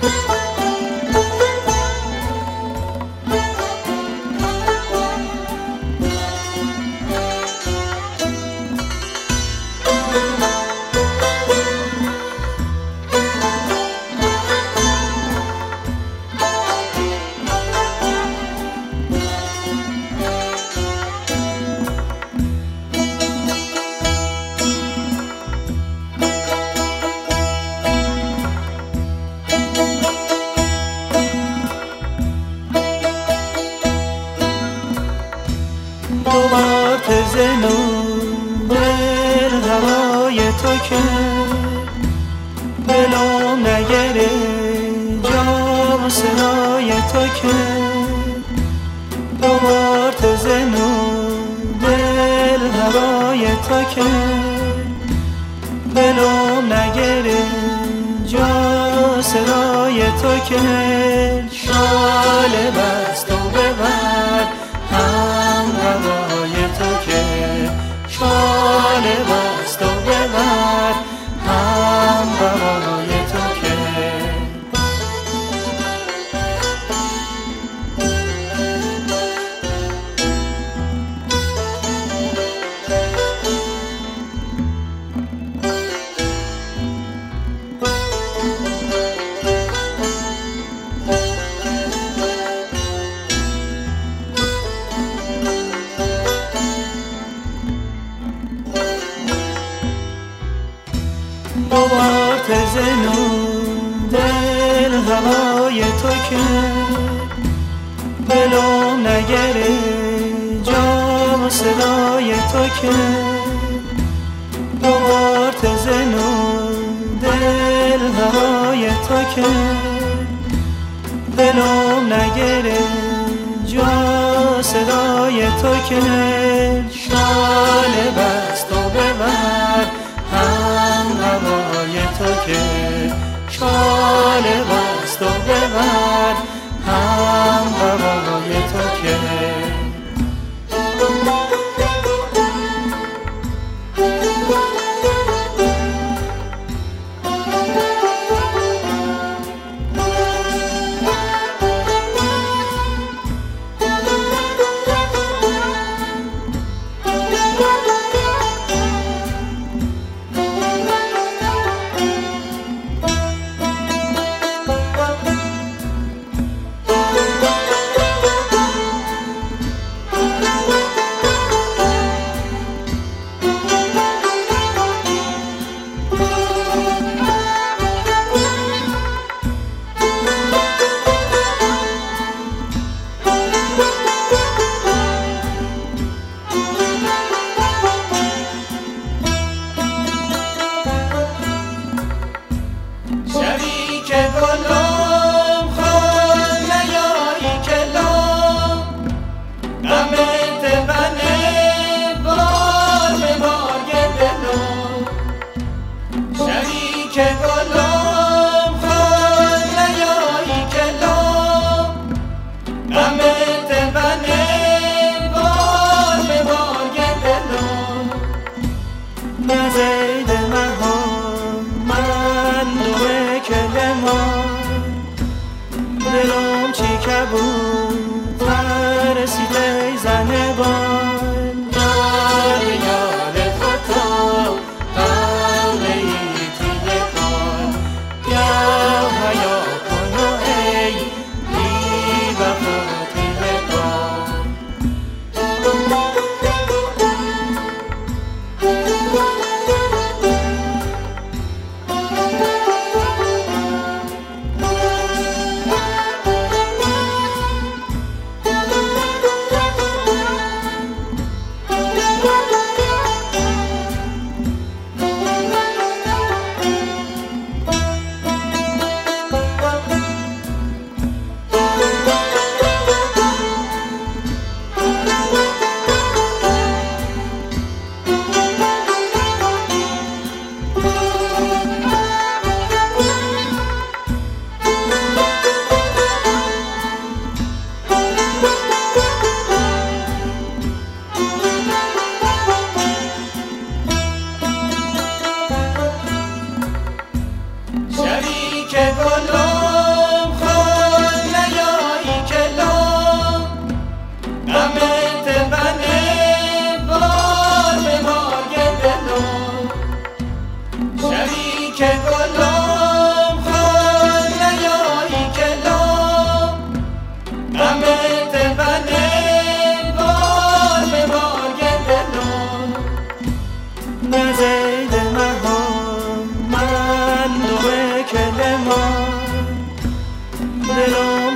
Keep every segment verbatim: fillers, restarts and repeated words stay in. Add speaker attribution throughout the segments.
Speaker 1: زنون دل هوای تو که دلم نگره جام صدای تو که دوبار تو زنون دل هوای تو که دلم نگره جا صدای تو که شال بست و ببر هم هوای تو که شال بست و ببر هم هوای تو که دوبار تزنون دل هوای تو که دلم نگره جام صدای تو که دوبار تزنون دل هوای تو که دلم نگره جا صدای تو که شال بست و ببر هم هوای تو که شال بست و ببر هم هوای تو که دلم چی کبود ترسیده زنه بان دار یاد خطا قوله ای تیه کن یا حیا کن و ای بی وفا تیه کن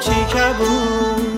Speaker 1: چی کبود